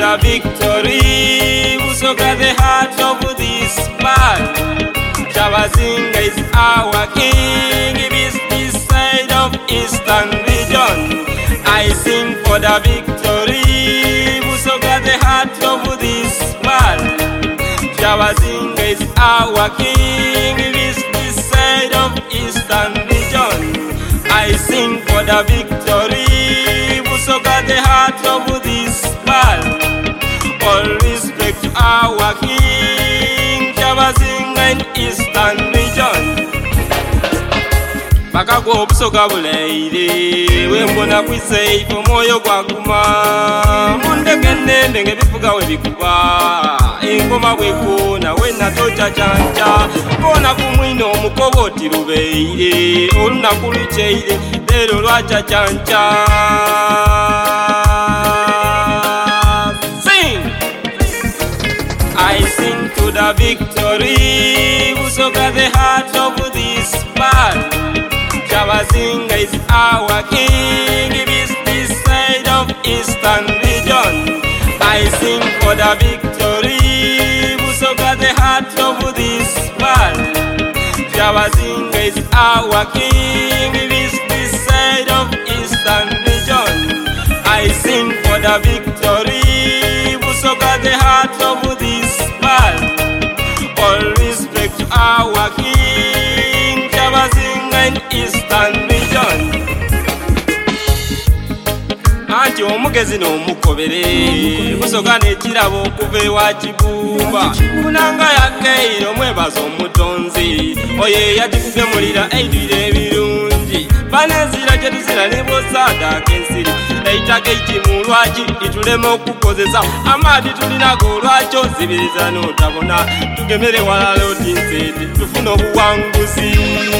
the victory. Whoso got the heart of this man. Jabazinga is our king. He is this side of Eastern region. I sing for the victory. Whoso got the heart of this man. Jabazinga is our king. He is this side of Eastern region. I sing for the victory. Whoso got the heart of this man. All respect to our king. Jabazinga in Eastern region. Bakagwa obusoga buleire wembona kwiseifu moyo gwaguma mundege ndenge bivuga we bikuba engoma bwekuna wena tocha chancha kona kumwino omukoboti lubeire olunaku luceire lero lwacha chancha. Sing! I sing to the victory. Whoso got the heart of this man. Jabazinga is our king. It is this side of Eastern region. I sing for the victory. Whoso got the heart of this man. Jabazinga is our king. It is this side of Eastern region. I sing for the victory. Whoso got the heart of this man. All respect to our king. Jabazinga in Eastern region. Anti omugezi n'omukobere busoga n'ekirabo okuva ewa Kibumba kunanga yakeiro mwebaza omutonzi oyo yagikugemulira eidwire ebirungi banezira gye tuzira ne bosaadaaka ensiri eitaka ekimu lwaki litulema okukozesa amaadi tulinago lwakyo zibiriza n'otabona tugemere walala oti nseete tufune obuwanguzi.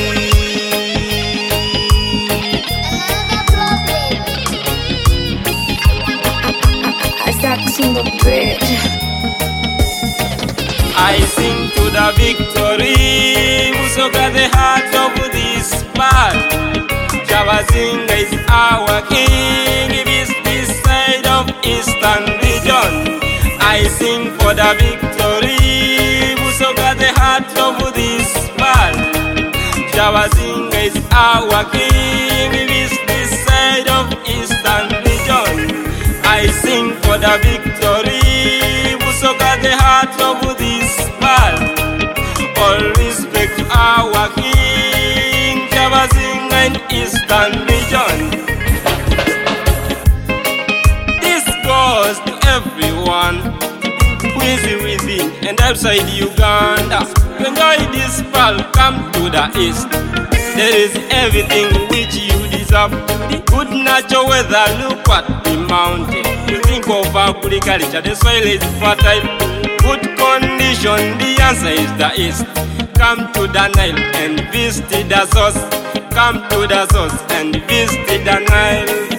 I sing to the victory. Whoso got the heart of this man. Jabazinga is our king. It is this side of Eastern region. I sing for the victory. Whoso got the heart of this man. Jabazinga is our king. It is this side of Eastern region. I sing for the victory. Whoso got the heart of this man. All respect to our king. Jabazinga in Eastern region. This goes to everyone who is within and outside Uganda. To enjoy this pearl, come to the east. There is everything which you deserve. The good natural weather, look at the mountain. You think of agriculture, the soil is fertile. Good condition, the answer is the east. Come to the Nile and visit the source. Come to the source and visit the Nile.